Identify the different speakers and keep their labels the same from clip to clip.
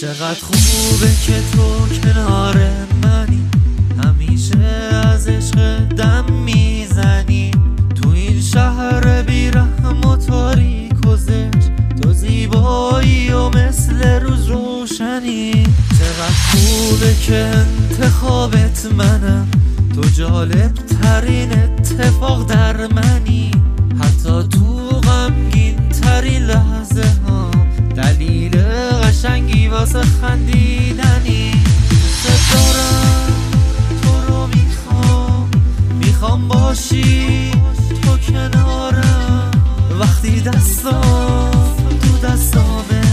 Speaker 1: چقدر خوبه که تو کنار منی، همیشه از عشق دم میزنی. تو این شهر بیرحم و تاریک و زشت، تو زیبایی و مثل روز روشنی. چقدر خوبه که انتخابت منم، تو جالب ترین اتفاق در منی. حتی تو غمگین ترین لحظه ها دلیل قشنگی واسه خندیدنی. دوست دارم تو رو میخوام باشی تو کنارم، وقتی دستام تو دستامه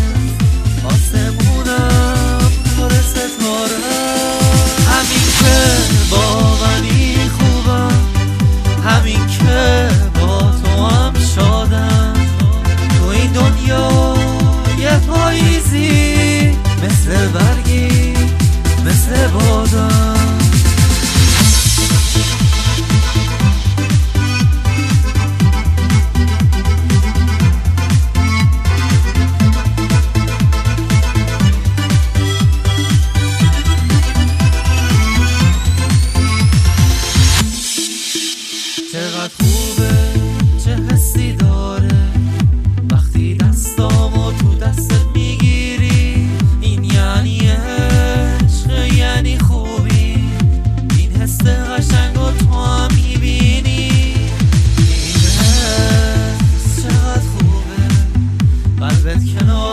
Speaker 1: آسمونم پر ستاره. همین که با منی خوبم، همین که با تو هم شادم. تو این دنیا یه پاییزی مثل برگی مثل بادم. چقدر خوبه چه حسی داره وقتی دستامو تو دستت میگیری. این یعنی عشق، یعنی خوبی، این حس قشنگو تو هم میبینی. این حس چقدر خوبه قلبت کنار